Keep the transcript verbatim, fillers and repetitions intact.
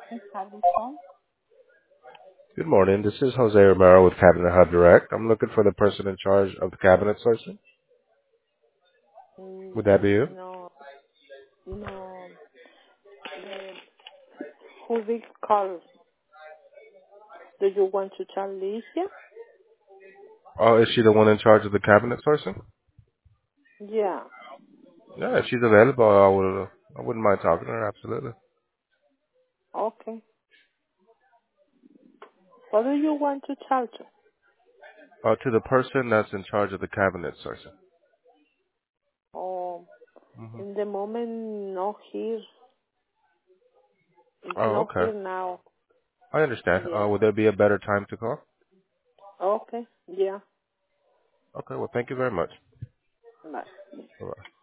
Have this phone? Good morning. This is Jose Romero with Cabinet Hub Direct. I'm looking for the person in charge of the cabinet sourcing. Mm, Would that be you? no, no. The who will call? Do you want to tell Alicia? Oh, is she the one in charge of the cabinet sourcing? Yeah. Yeah, if she's available, I would. I wouldn't mind talking to her. Absolutely. Okay. What do you want to tell to? Uh, to the person that's in charge of the cabinet sourcing. Oh, hmm in the moment, not here. It's Oh, not okay. here now. I understand. Uh, Yeah. would there be a better time to call? Okay. Yeah. Okay. Well, thank you very much. Bye. Bye.